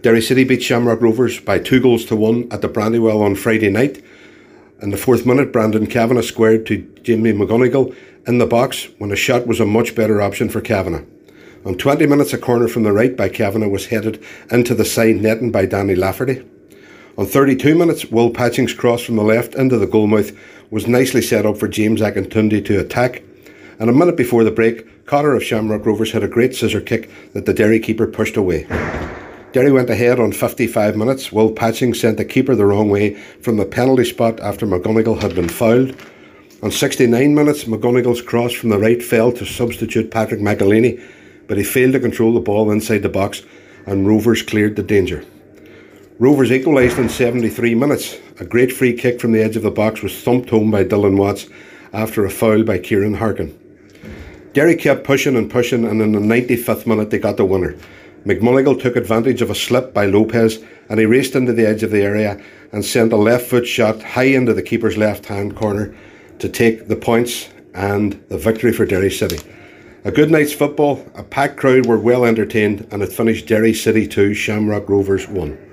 Derry City beat Shamrock Rovers by 2-1 at the Brandywell on Friday night. In the 4th minute, Brandon Kavanagh squared to Jamie McGonigal in the box when a shot was a much better option for Kavanagh. On 20 minutes, a corner from the right by Kavanagh was headed into the side netting by Danny Lafferty. On 32 minutes, Will Patching's cross from the left into the goalmouth was nicely set up for James Akintunde to attack. And a minute before the break, Cotter of Shamrock Rovers had a great scissor kick that the Derry keeper pushed away. Derry went ahead on 55 minutes. Will Patching sent the keeper the wrong way from the penalty spot after McGonigal had been fouled. On 69 minutes, McGonigal's cross from the right fell to substitute Patrick McElhaney, but he failed to control the ball inside the box and Rovers cleared the danger. Rovers equalised in 73 minutes. A great free kick from the edge of the box was thumped home by Dylan Watts after a foul by Kieran Harkin. Derry kept pushing and pushing, and in the 95th minute they got the winner. McMonigal took advantage of a slip by Lopez and he raced into the edge of the area and sent a left foot shot high into the keeper's left hand corner to take the points and the victory for Derry City. A good night's football, a packed crowd were well entertained, and it finished Derry City 2, Shamrock Rovers 1.